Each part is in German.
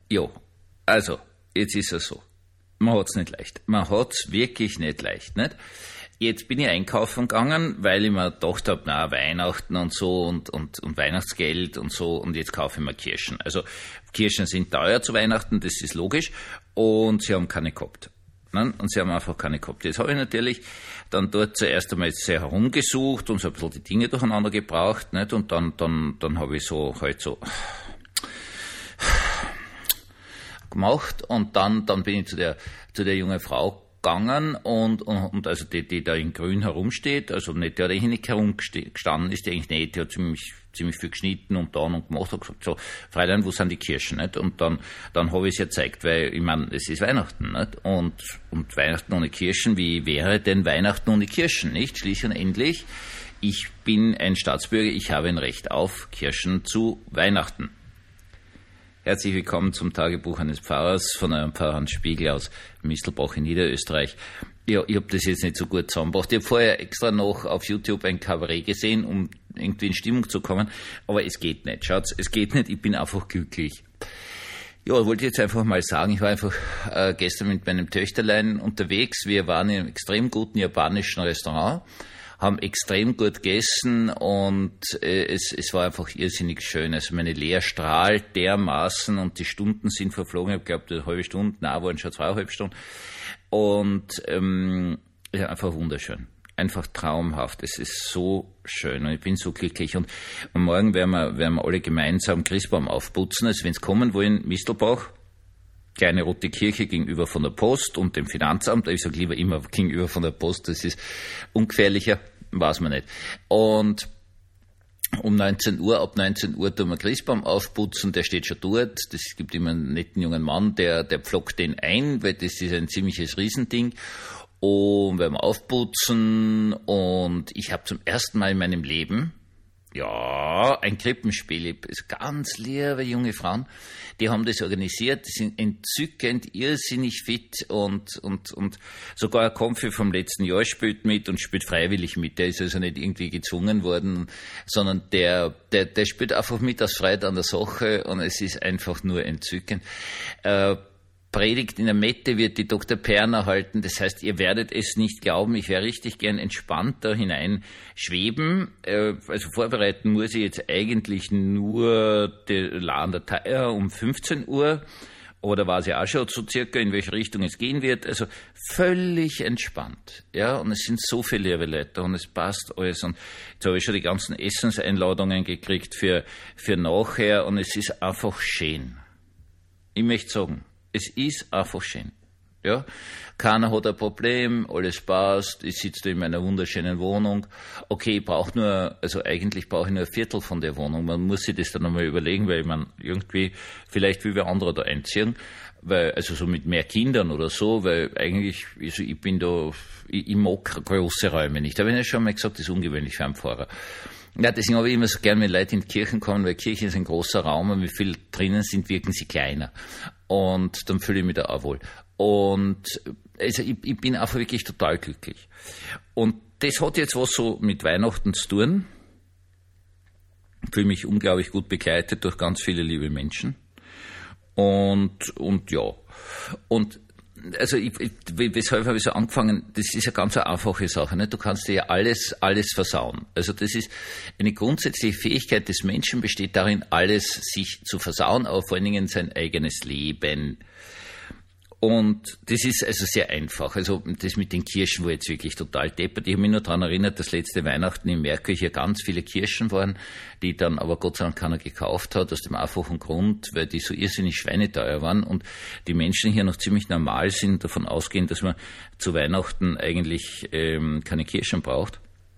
Ja, also, jetzt ist es so. Man hat's nicht leicht. Man hat's wirklich nicht leicht, nicht? Jetzt bin ich einkaufen gegangen, weil ich mir gedacht habe, Weihnachten und so und Weihnachtsgeld und so, und jetzt kaufe ich mir Kirschen. Also Kirschen sind teuer zu Weihnachten, das ist logisch, und sie haben keine gehabt. Ne? Und sie haben einfach keine gehabt. Jetzt habe ich natürlich dann dort zuerst einmal sehr herumgesucht und so ein bisschen die Dinge durcheinander gebraucht, nicht? Und dann habe ich so gemacht, und dann bin ich zu der jungen Frau gegangen und also die da in grün herumsteht, also nicht der nicht herumgestanden ist, die eigentlich nicht, die hat ziemlich viel geschnitten und dann und gemacht, hat gesagt, so, Fräulein, wo sind die Kirschen, nicht? Und dann habe ich es ihr gezeigt, weil, ich meine, es ist Weihnachten, nicht? Und Weihnachten ohne Kirschen, wie wäre denn Weihnachten ohne Kirschen, nicht? Schließlich und endlich, ich bin ein Staatsbürger, ich habe ein Recht auf Kirschen zu Weihnachten. Herzlich willkommen zum Tagebuch eines Pfarrers von einem Pfarrer Hans Spiegel aus Mistelbach in Niederösterreich. Ja, ich habe das jetzt nicht so gut zusammengebracht. Ich habe vorher extra noch auf YouTube ein Kabarett gesehen, um irgendwie in Stimmung zu kommen, aber es geht nicht. Schaut, es geht nicht, ich bin einfach glücklich. Ja, wollte jetzt einfach mal sagen, ich war einfach gestern mit meinem Töchterlein unterwegs. Wir waren in einem extrem guten japanischen Restaurant, haben extrem gut gegessen, und es war einfach irrsinnig schön. Also meine Lea strahlt dermaßen und die Stunden sind verflogen. Ich glaube, eine halbe Stunde, waren schon 2,5 Stunden. Und ja, einfach wunderschön. Einfach traumhaft. Es ist so schön und ich bin so glücklich. Und morgen werden wir alle gemeinsam Christbaum aufputzen. Also wenn es kommen wollen, Mistelbach, kleine rote Kirche gegenüber von der Post und dem Finanzamt. Ich sage lieber immer gegenüber von der Post, das ist ungefährlicher, weiß man nicht. Und ab 19 Uhr tun wir Christbaum aufputzen, der steht schon dort. Es gibt immer einen netten jungen Mann, der pflockt den ein, weil das ist ein ziemliches Riesending. Und wir werden aufputzen, und ich habe zum ersten Mal in meinem Leben ein Krippenspiel. Ganz liebe junge Frauen, die haben das organisiert, die sind entzückend, irrsinnig fit, und sogar ein Konfi vom letzten Jahr spielt mit und spielt freiwillig mit. Der ist also nicht irgendwie gezwungen worden, sondern der spielt einfach mit aus Freude an der Sache, und es ist einfach nur entzückend. Predigt in der Mette wird die Dr. Perner halten. Das heißt, ihr werdet es nicht glauben, ich wäre richtig gern entspannt da hinein schweben. Also vorbereiten muss ich jetzt eigentlich nur den Lahn der Theier um 15 Uhr. Oder weiß ich auch schon so circa, in welche Richtung es gehen wird. Also völlig entspannt. Ja, und es sind so viele liebe Leute und es passt alles. Und jetzt habe ich schon die ganzen Essenseinladungen gekriegt für nachher, und es ist einfach schön. Ich möchte sagen, es ist einfach schön. Ja, keiner hat ein Problem, alles passt, ich sitze da in meiner wunderschönen Wohnung. Okay, eigentlich brauche ich nur ein Viertel von der Wohnung. Man muss sich das dann nochmal überlegen, weil man irgendwie, vielleicht will wer andere da einziehen, also so mit mehr Kindern oder so, weil eigentlich, also ich bin da, ich mag große Räume nicht. Da habe ich ja schon mal gesagt, das ist ungewöhnlich für einen Pfarrer. Ja, deswegen habe ich immer so gern, wenn Leute in die Kirchen kommen, weil Kirche ist ein großer Raum, und wie viel drinnen sind, wirken sie kleiner. Und dann fühle ich mich da auch wohl. Und also ich bin einfach wirklich total glücklich. Und das hat jetzt was so mit Weihnachten zu tun. Ich fühle mich unglaublich gut begleitet durch ganz viele liebe Menschen. Und ja. Und also weshalb habe ich so angefangen? Das ist eine ganz einfache Sache. Ne? Du kannst dir ja alles versauen. Also das ist eine grundsätzliche Fähigkeit des Menschen, besteht darin, alles sich zu versauen, aber vor allen Dingen sein eigenes Leben. Und das ist also sehr einfach. Also das mit den Kirschen war jetzt wirklich total deppert. Ich habe mich nur daran erinnert, dass letzte Weihnachten in Merkur hier ganz viele Kirschen waren, die dann aber Gott sei Dank keiner gekauft hat, aus dem einfachen Grund, weil die so irrsinnig schweineteuer waren und die Menschen hier noch ziemlich normal sind, davon ausgehen, dass man zu Weihnachten eigentlich keine Kirschen braucht.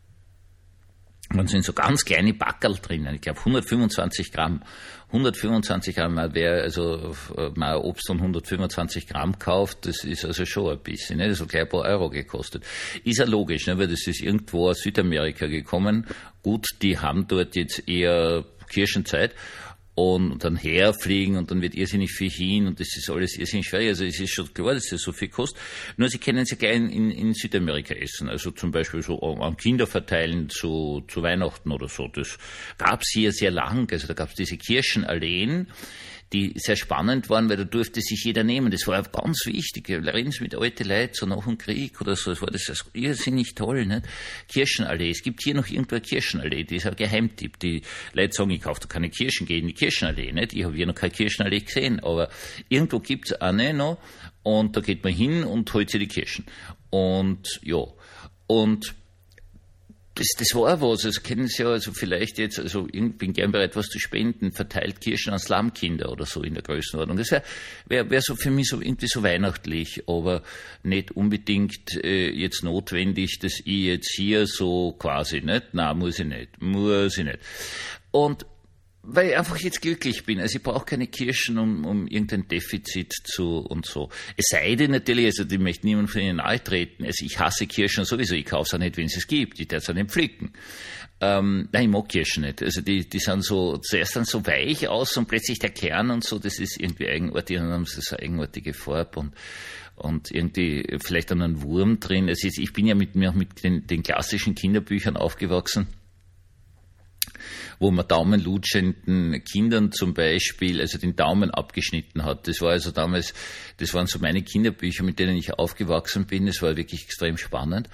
Und sind so ganz kleine Backerl drinnen. Ich glaube 125 Gramm. 125 Gramm, wer also mal Obst von 125 Gramm kauft, das ist also schon ein bisschen, ne? Das hat gleich ein paar Euro gekostet. Ist ja logisch, ne? Weil das ist irgendwo aus Südamerika gekommen. Gut, die haben dort jetzt eher Kirschenzeit. Und dann herfliegen und dann wird irrsinnig viel hin und das ist alles irrsinnig schwer. Also es ist schon klar, dass das so viel kostet. Nur sie können es ja gleich in Südamerika essen. Also zum Beispiel so an Kinder verteilen zu Weihnachten oder so. Das gab's hier sehr lang. Also da gab's diese Kirschenalleen, die sehr spannend waren, weil da durfte sich jeder nehmen. Das war ganz wichtig. Reden Sie mit alten Leuten, so nach dem Krieg oder so, das war das irrsinnig toll, nicht? Kirschenallee. Es gibt hier noch irgendwo eine Kirschenallee, die ist ein Geheimtipp. Die Leute sagen, ich kaufe da keine Kirschen, gehe in die Kirschenallee, nicht? Ich habe hier noch keine Kirschenallee gesehen, aber irgendwo gibt's eine noch und da geht man hin und holt sich die Kirschen. Und, ja. Und, das war was, also kennen Sie ja, also vielleicht jetzt, also ich bin gern bereit, was zu spenden, verteilt Kirschen an Slumkinder oder so in der Größenordnung. Das wär so für mich so irgendwie so weihnachtlich, aber nicht unbedingt jetzt notwendig, dass ich jetzt hier so quasi, nicht? Nein, muss ich nicht. Und weil ich einfach jetzt glücklich bin. Also ich brauche keine Kirschen, um irgendein Defizit und so. Es sei denn natürlich, also ich möchte niemand von Ihnen nahe treten. Also ich hasse Kirschen sowieso, ich kaufe es auch nicht, wenn es es gibt. Ich darf es auch nicht pflücken. Nein, ich mag Kirschen nicht. Also die sind so, zuerst dann so weich aus und plötzlich der Kern und so, das ist irgendwie eigenartig, und dann haben sie so eigenartige Farbe und irgendwie vielleicht dann ein Wurm drin. Also ich bin ja mit den klassischen Kinderbüchern aufgewachsen, wo man daumenlutschenden Kindern zum Beispiel, also den Daumen abgeschnitten hat. Das war also damals, das waren so meine Kinderbücher, mit denen ich aufgewachsen bin. Das war wirklich extrem spannend.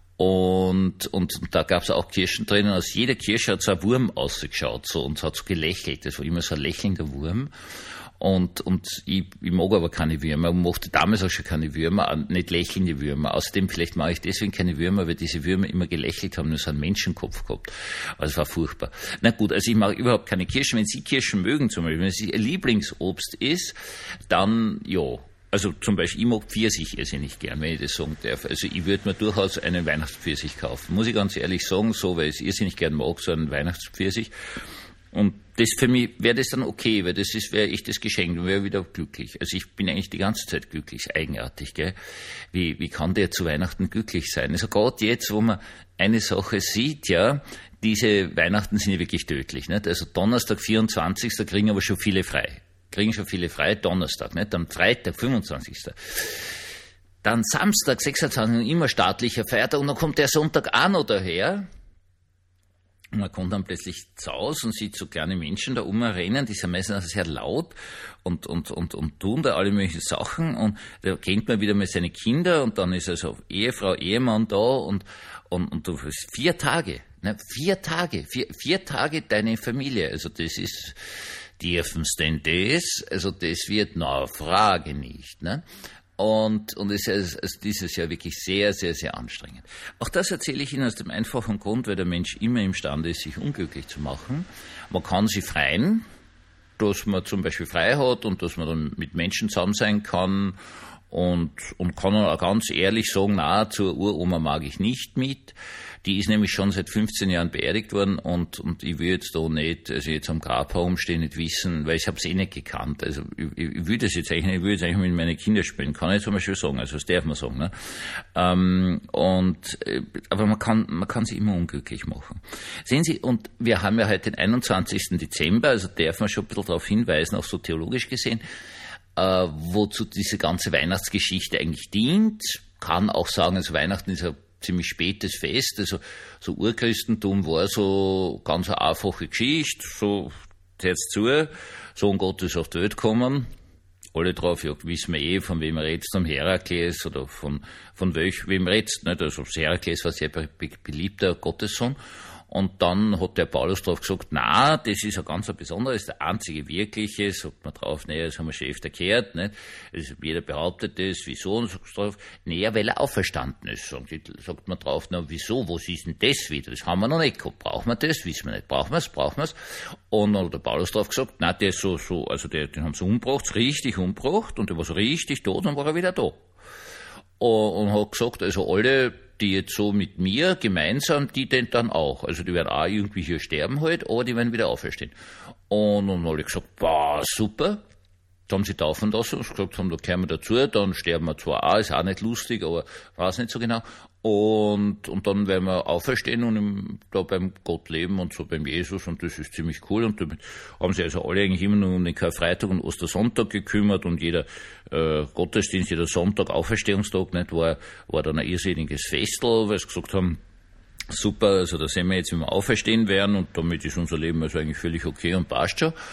Und da gab es auch Kirschen drinnen. Aus jeder Kirsche hat so ein Wurm ausgeschaut, so, und hat so gelächelt. Das war immer so ein lächelnder Wurm. Und ich mag aber keine Würmer, mochte damals auch schon keine Würmer, nicht lächelnde Würmer. Außerdem, vielleicht mag ich deswegen keine Würmer, weil diese Würmer immer gelächelt haben, nur so einen Menschenkopf gehabt. Also es war furchtbar. Na gut, also ich mag überhaupt keine Kirschen. Wenn Sie Kirschen mögen zum Beispiel, wenn es Ihr Lieblingsobst ist, dann ja. Also zum Beispiel, ich mag Pfirsich irrsinnig gern, wenn ich das sagen darf. Also ich würde mir durchaus einen Weihnachtspfirsich kaufen. Muss ich ganz ehrlich sagen, so, weil ich es irrsinnig gern mag, so einen Weihnachtspfirsich. Und das für mich wäre das dann okay, weil wäre echt das Geschenk, dann wäre ich wieder glücklich. Also ich bin eigentlich die ganze Zeit glücklich, ist eigenartig, gell? Wie kann der zu Weihnachten glücklich sein? Also gerade jetzt, wo man eine Sache sieht, ja, diese Weihnachten sind ja wirklich tödlich, nicht? Also Donnerstag, 24. kriegen aber schon viele frei. Donnerstag, nicht? Am Freitag, 25. Dann Samstag, 26. immer staatlicher Feiertag und dann kommt der Sonntag auch noch daher. Und man kommt dann plötzlich zu Hause und sieht so kleine Menschen da umrennen, die sind meistens sehr laut und tun da alle möglichen Sachen, und da kennt man wieder mal seine Kinder, und dann ist also Ehefrau, Ehemann da, und du hast 4 Tage, ne? 4 Tage deine Familie, also das ist, dürfen's denn das? Also das wird, na, frage nicht, ne? Und es ist also dieses Jahr wirklich sehr, sehr, sehr anstrengend. Auch das erzähle ich Ihnen aus dem einfachen Grund, weil der Mensch immer imstande ist, sich unglücklich zu machen. Man kann sie freien, dass man zum Beispiel frei hat und dass man dann mit Menschen zusammen sein kann und kann auch ganz ehrlich sagen, na, zur Uroma mag ich nicht mit. Die ist nämlich schon seit 15 Jahren beerdigt worden, und ich will jetzt da nicht, also jetzt am Grab herumstehen, nicht wissen, weil ich habe es eh nicht gekannt. Also ich will das jetzt eigentlich nicht, ich will jetzt eigentlich mit meinen Kindern spielen, kann ich zum Beispiel sagen, also das darf man sagen, ne? Aber man kann sie immer unglücklich machen. Sehen Sie, und wir haben ja heute den 21. Dezember, also darf man schon ein bisschen darauf hinweisen, auch so theologisch gesehen, wozu diese ganze Weihnachtsgeschichte eigentlich dient. Kann auch sagen, also Weihnachten ist ein ziemlich spätes Fest, also so Urchristentum war so ganz eine einfache Geschichte, so jetzt zu, Sohn Gottes auf die Welt gekommen, alle drauf, ja, wissen wir eh, von wem redest, vom Herakles oder von wem redest, nicht? Also das Herakles war sehr beliebter Gottessohn. Und dann hat der Paulus drauf gesagt, na, das ist ein ganz besonderes, der einzige wirkliche, sagt man drauf, naja, das haben wir schon öfter gehört, nicht? Also jeder behauptet das, wieso, und sagt drauf, naja, weil er auferstanden ist. Sagt man drauf, na, wieso, was ist denn das wieder? Das haben wir noch nicht gehabt. Brauchen wir das? Wissen wir nicht. Brauchen wir es? Und dann hat der Paulus drauf gesagt, na, der ist so, also den haben sie umgebracht, richtig umgebracht, und der war so richtig tot, und war er wieder da. Und hat gesagt, also alle, die jetzt so mit mir gemeinsam, die denn dann auch. Also die werden auch irgendwie hier sterben halt, aber die werden wieder auferstehen. Und dann alle gesagt, boah, super. Dann haben sie taufen lassen und gesagt haben, da gehören wir dazu, dann sterben wir zwar auch, ist auch nicht lustig, aber weiß nicht so genau. Und dann werden wir auferstehen und da beim Gott leben und so beim Jesus, und das ist ziemlich cool. Und damit haben sie also alle eigentlich immer nur um den Karfreitag und Ostersonntag gekümmert, und jeder Gottesdienst, jeder Sonntag, Auferstehungstag, nicht, war dann ein irrsinniges Festel, weil sie gesagt haben, super, also da sehen wir jetzt, wie wir auferstehen werden, und damit ist unser Leben also eigentlich völlig okay und passt schon.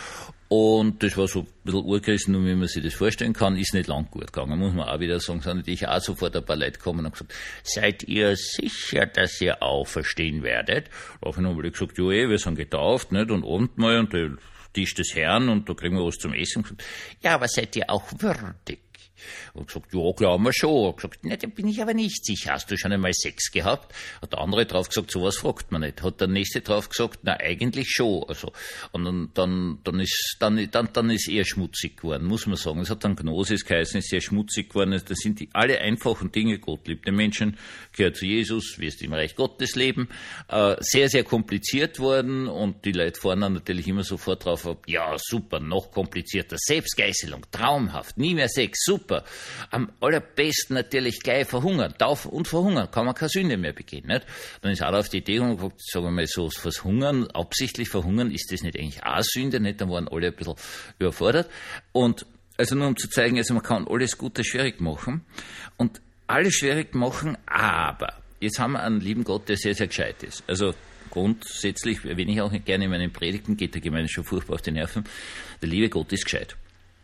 Und das war so ein bisschen urgerissen, und wie man sich das vorstellen kann, ist nicht lang gut gegangen, muss man auch wieder sagen. Sind natürlich auch sofort ein paar Leute gekommen und gesagt, seid ihr sicher, dass ihr auferstehen werdet? Daraufhin haben wir gesagt, ja, wir sind getauft, nicht? Und Abendmahl und der Tisch des Herrn und da kriegen wir was zum Essen. Und gesagt, ja, aber seid ihr auch würdig? Und gesagt, ja, glauben wir schon. Und gesagt, ne, da bin ich aber nicht sicher. Hast du schon einmal Sex gehabt? Hat der andere drauf gesagt, sowas fragt man nicht. Hat der nächste drauf gesagt, na, eigentlich schon. Also, und dann ist eher schmutzig geworden, muss man sagen. Es hat dann Gnosis geheißen, ist sehr schmutzig geworden. Das sind alle einfachen Dinge. Gott liebt den Menschen, gehört zu Jesus, wirst im Reich Gottes leben. Sehr, sehr kompliziert worden, und die Leute fahren dann natürlich immer sofort drauf ab, ja, super, noch komplizierter. Selbstgeißelung, traumhaft, nie mehr Sex, super. Am allerbesten natürlich gleich verhungern. Taufen und verhungern, kann man keine Sünde mehr begehen. Nicht? Dann ist einer auf die Idee gekommen, sagen wir mal so, fürs Hungern, absichtlich verhungern, ist das nicht eigentlich auch Sünde? Nicht? Dann waren alle ein bisschen überfordert. Und also nur um zu zeigen, also man kann alles Gute schwierig machen und alles schwierig machen, aber jetzt haben wir einen lieben Gott, der sehr, sehr gescheit ist. Also grundsätzlich erwähne ich auch nicht gerne in meinen Predigten, geht der Gemeinde schon furchtbar auf die Nerven, der liebe Gott ist gescheit.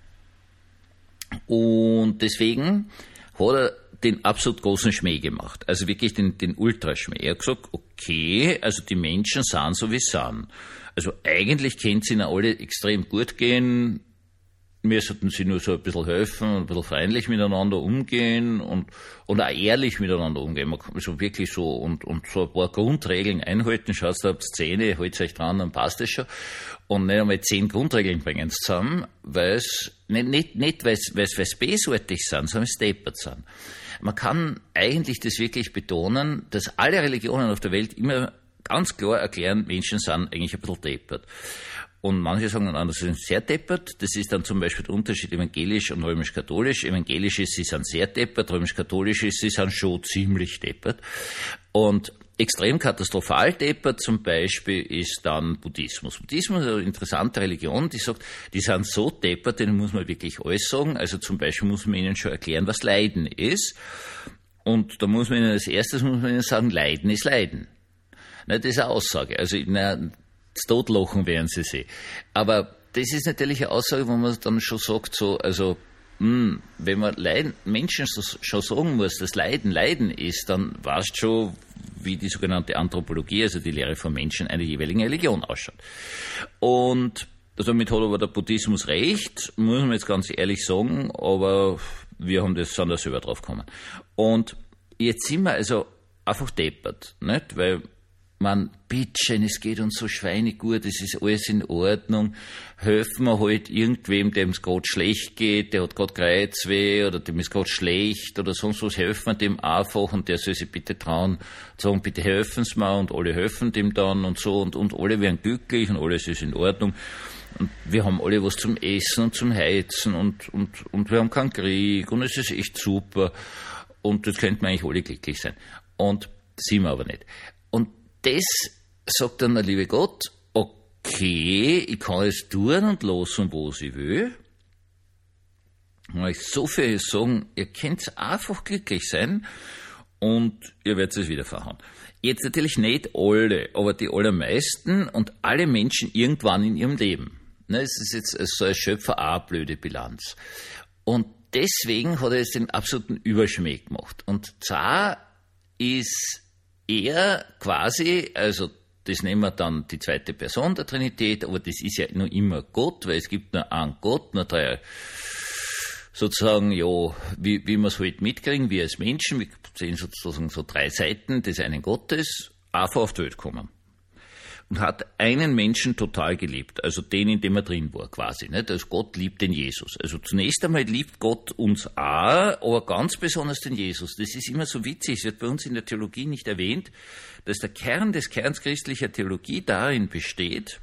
Und deswegen hat er den absolut großen Schmäh gemacht. Also wirklich den Ultraschmäh. Er hat gesagt, okay, also die Menschen sind so wie sie sind. Also eigentlich können sie ihnen alle extrem gut gehen. Wir sollten sie nur so ein bisschen helfen und ein bisschen freundlich miteinander umgehen und auch ehrlich miteinander umgehen. Man kann so wirklich so und so ein paar Grundregeln einhalten. Schaut, da habt ihr Zähne, haltet euch dran, dann passt das schon. Und nicht einmal 10 Grundregeln bringen sie zusammen, weil es nicht weil es bösartig sind, sondern es deppert sind. Man kann eigentlich das wirklich betonen, dass alle Religionen auf der Welt immer ganz klar erklären, Menschen sind eigentlich ein bisschen deppert. Und manche sagen dann, das sind sehr deppert. Das ist dann zum Beispiel der Unterschied evangelisch und römisch-katholisch. Evangelisch ist, sie sind sehr deppert, römisch-katholisch ist, sie sind schon ziemlich deppert. Und extrem katastrophal deppert zum Beispiel ist dann Buddhismus. Buddhismus ist eine interessante Religion, die sagt, die sind so deppert, denen muss man wirklich alles sagen. Also zum Beispiel muss man ihnen schon erklären, was Leiden ist. Und da muss man ihnen als erstes sagen, Leiden ist Leiden. Das ist eine Aussage. Also das Totlachen werden sie sehen. Aber das ist natürlich eine Aussage, wo man dann schon sagt, so, also, wenn man Menschen schon sagen muss, dass Leiden ist, dann weißt du schon, wie die sogenannte Anthropologie, also die Lehre von Menschen, einer jeweiligen Religion ausschaut. Und damit hat aber der Buddhismus recht, muss man jetzt ganz ehrlich sagen, aber wir sind da selber drauf gekommen. Und jetzt sind wir also einfach deppert, nicht? Weil man, bitteschön, es geht uns so schweinegut, es ist alles in Ordnung, helfen wir halt irgendwem, dem es gerade schlecht geht, der hat gerade Kreuzweh oder dem ist gerade schlecht oder sonst was, helfen wir dem einfach und der soll sich bitte trauen, sagen, bitte helfen Sie mir und alle helfen dem dann und so und alle werden glücklich und alles ist in Ordnung. Und wir haben alle was zum Essen und zum Heizen und wir haben keinen Krieg und es ist echt super und das könnten wir eigentlich alle glücklich sein. Und sind wir aber nicht. Und das sagt dann der liebe Gott, okay, ich kann es tun und lassen, was ich will. Und ich so viel sagen, ihr könnt einfach glücklich sein und ihr werdet es wieder verhauen. Jetzt natürlich nicht alle, aber die allermeisten und alle Menschen irgendwann in ihrem Leben. Es ist jetzt so ein Schöpfer auch eine blöde Bilanz. Und deswegen hat er jetzt den absoluten Überschmäh gemacht. Und zwar ist er quasi, also das nehmen wir dann die zweite Person der Trinität, aber das ist ja nur immer Gott, weil es gibt nur einen Gott, nur drei, sozusagen, ja, wie wir es halt mitkriegen, wir als Menschen, wir sehen sozusagen so 3 Seiten des einen Gottes, einfach auf die Welt gekommen. Und hat einen Menschen total geliebt, also den, in dem er drin war, quasi, nicht? Also Gott liebt den Jesus. Also zunächst einmal liebt Gott uns auch, aber ganz besonders den Jesus. Das ist immer so witzig, es wird bei uns in der Theologie nicht erwähnt, dass der Kern des Kerns christlicher Theologie darin besteht,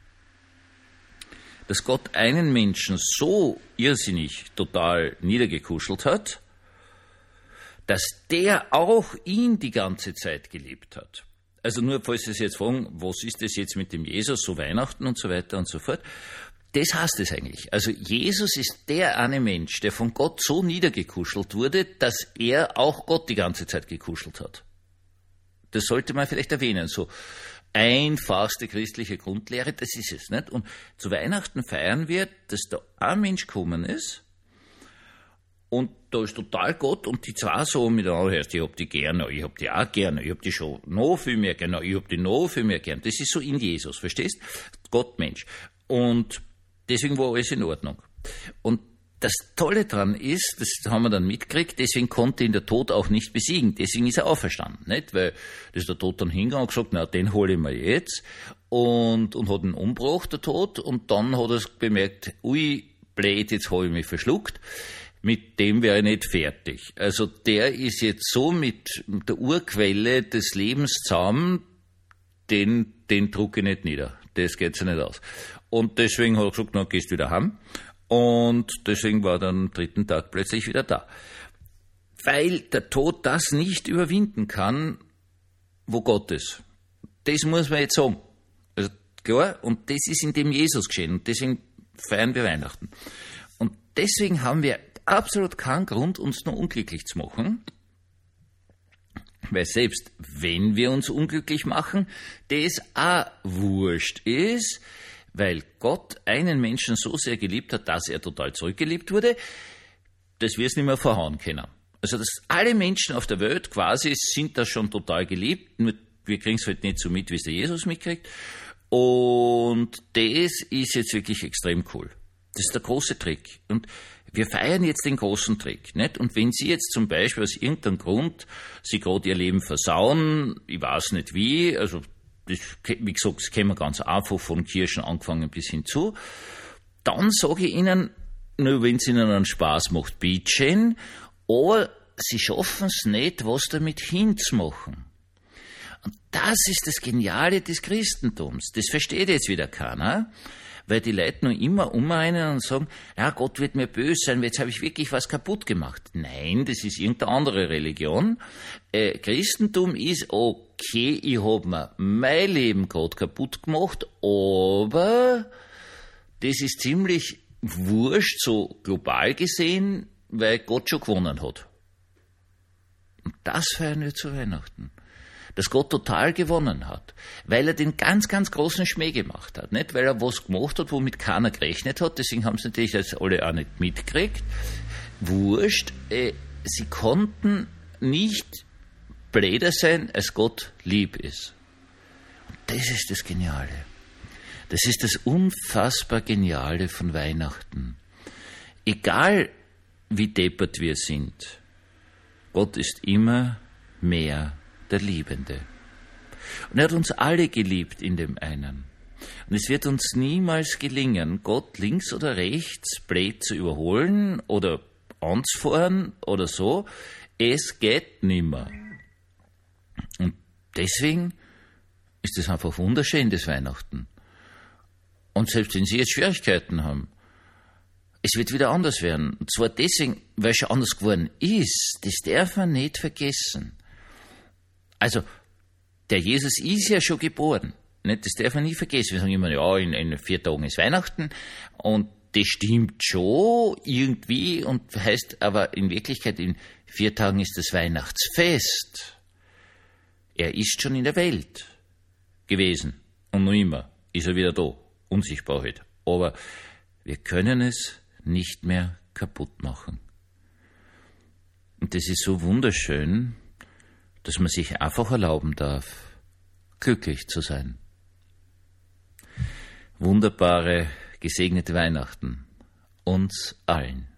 dass Gott einen Menschen so irrsinnig total niedergekuschelt hat, dass der auch ihn die ganze Zeit geliebt hat. Also nur, falls Sie sich jetzt fragen, was ist das jetzt mit dem Jesus, so Weihnachten und so weiter und so fort. Das heißt es eigentlich. Also Jesus ist der eine Mensch, der von Gott so niedergekuschelt wurde, dass er auch Gott die ganze Zeit gekuschelt hat. Das sollte man vielleicht erwähnen. So, einfachste christliche Grundlehre, das ist es, nicht? Und zu Weihnachten feiern wir, dass da ein Mensch gekommen ist und da ist total Gott und die zwei so miteinander, ich hab die gerne, ich hab die auch gerne, ich hab die schon noch viel mehr gerne, ich hab die noch viel mehr gerne. Das ist so in Jesus, verstehst? Gott, Mensch. Und deswegen war alles in Ordnung. Und das Tolle daran ist, das haben wir dann mitgekriegt, deswegen konnte ihn der Tod auch nicht besiegen. Deswegen ist er auferstanden, nicht? Weil das ist der Tod dann hingegangen und gesagt, na, den hole ich mir jetzt. Und hat ihn umgebracht, der Tod. Und dann hat er bemerkt, ui, blöd, jetzt habe ich mich verschluckt. Mit dem wäre ich nicht fertig. Also der ist jetzt so mit der Urquelle des Lebens zusammen, den drucke ich nicht nieder. Das geht sich nicht aus. Und deswegen hat er gesagt, na, gehst wieder heim. Und deswegen war er dann am 3. Tag plötzlich wieder da. Weil der Tod das nicht überwinden kann, wo Gott ist. Das muss man jetzt sagen. Also klar, und das ist in dem Jesus geschehen. Und deswegen feiern wir Weihnachten. Und deswegen haben wir absolut keinen Grund, uns nur unglücklich zu machen. Weil selbst wenn wir uns unglücklich machen, das auch wurscht ist, weil Gott einen Menschen so sehr geliebt hat, dass er total zurückgeliebt wurde, dass wir es nicht mehr verhauen können. Also dass alle Menschen auf der Welt quasi sind da schon total geliebt, nur wir kriegen es halt nicht so mit, wie es der Jesus mitkriegt. Und das ist jetzt wirklich extrem cool. Das ist der große Trick. Und wir feiern jetzt den großen Trick, nicht? Und wenn Sie jetzt zum Beispiel aus irgendeinem Grund Sie gerade Ihr Leben versauen, ich weiß nicht wie, also das, wie gesagt, das kennen wir ganz einfach, von Kirchen angefangen bis hinzu. Dann sage ich Ihnen, nur wenn es Ihnen einen Spaß macht, bitteschön, aber Sie schaffen es nicht, was damit hinzumachen. Und das ist das Geniale des Christentums. Das versteht jetzt wieder keiner, weil die Leute nur immer umrennen und sagen, ja, Gott wird mir böse sein, jetzt habe ich wirklich was kaputt gemacht. Nein, das ist irgendeine andere Religion. Christentum ist, okay, ich habe mir mein Leben gerade kaputt gemacht, aber das ist ziemlich wurscht, so global gesehen, weil Gott schon gewonnen hat. Und das feiern wir zu Weihnachten. Dass Gott total gewonnen hat, weil er den ganz, ganz großen Schmäh gemacht hat, nicht? Weil er was gemacht hat, womit keiner gerechnet hat, deswegen haben sie natürlich jetzt alle auch nicht mitgekriegt. Wurscht, sie konnten nicht blöder sein, als Gott lieb ist. Und das ist das Geniale. Das ist das unfassbar Geniale von Weihnachten. Egal wie deppert wir sind, Gott ist immer mehr der Liebende. Und er hat uns alle geliebt in dem einen. Und es wird uns niemals gelingen, Gott links oder rechts blöd zu überholen oder anzufahren oder so. Es geht nimmer. Und deswegen ist es einfach wunderschön, das Weihnachten. Und selbst wenn Sie jetzt Schwierigkeiten haben, es wird wieder anders werden. Und zwar deswegen, weil es schon anders geworden ist. Das darf man nicht vergessen. Also, der Jesus ist ja schon geboren. Nicht? Das darf man nie vergessen. Wir sagen immer, ja, in 4 Tagen ist Weihnachten. Und das stimmt schon irgendwie und heißt aber in Wirklichkeit, in 4 Tagen ist das Weihnachtsfest. Er ist schon in der Welt gewesen. Und noch immer ist er wieder da. Unsichtbar halt. Aber wir können es nicht mehr kaputt machen. Und das ist so wunderschön, dass man sich einfach erlauben darf, glücklich zu sein. Wunderbare, gesegnete Weihnachten uns allen.